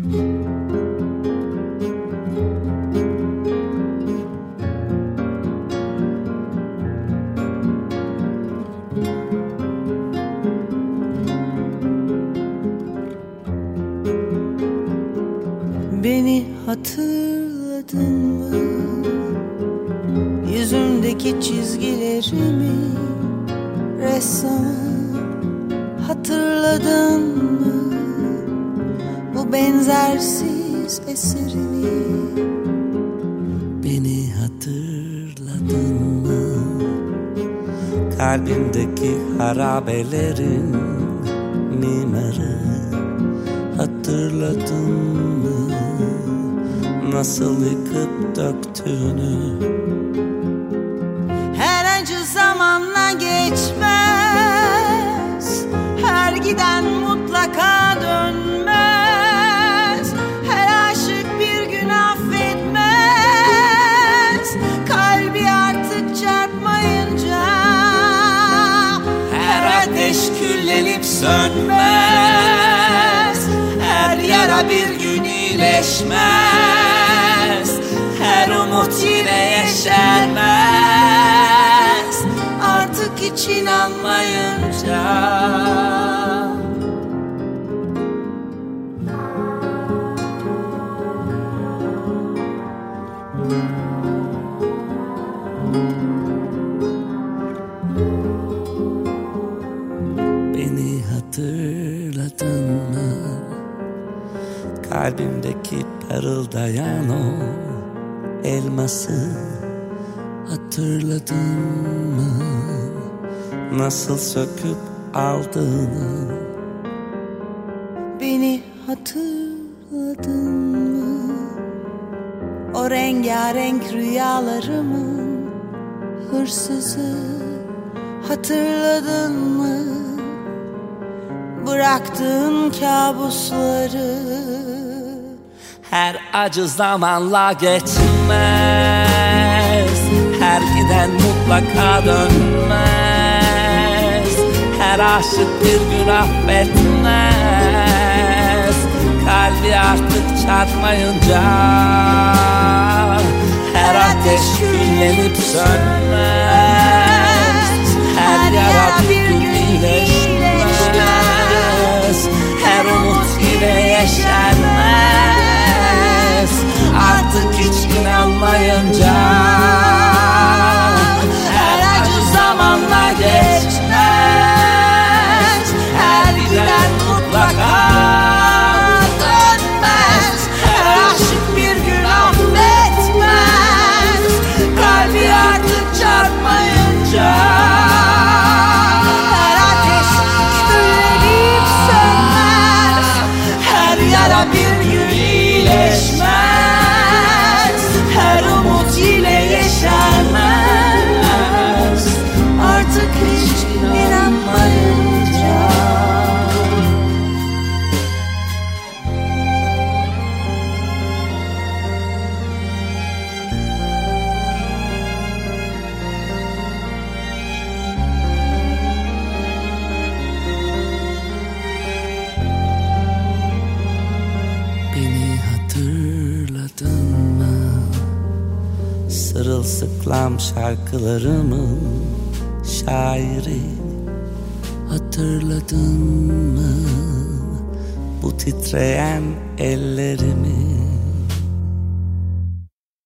Beni hatırladın mı? Yüzümdeki çizgilerimi, ressamı hatırladın mı? Bu benzersiz eserini. Beni hatırladın mı? Kalbimdeki harabelerin mimarı hatırladın mı? Nasıl yıkıp döktüğünü. Her acı zamanla geçmez, her giden mutlaka dönmez, her aşık bir gün affetmez, kalbi artık çarpmayınca. Her ateş küllenip sönmez, her yara bir gün iyileşmez, her umut yine yeşermez, artık hiç inanmayınca. Beni hatırladın mı? Kalbimdeki parıldayan o elması hatırladın mı? Nasıl söküp aldığını. Beni hatırladın mı? O rengarenk rüyalarımın hırsızı hatırladın mı? Bıraktığın kabusları. Her acı zamanla geçmez, her giden mutlaka dönmez, her aşık bir gün affetmez, kalbi artık çarpmayınca. Her ateş küllenip sönmez, her yara bir gün iyileşmez, her umut yine yeşermez, artık hiç inanmayınca. Her acı zamanla geçmez, her giden mutlaka dönmez, her aşık bir gün affetmez, kalbi artık çarpmayınca. Her ateş küllenip sönmez, her yara bir gün iyileşmez, her umut yine yeşermez, artık hiç inanmayınca. Beni hatırladın mı? Sırılsıklam şarkılarımın şairi hatırladın mı? Bu titreyen ellerimi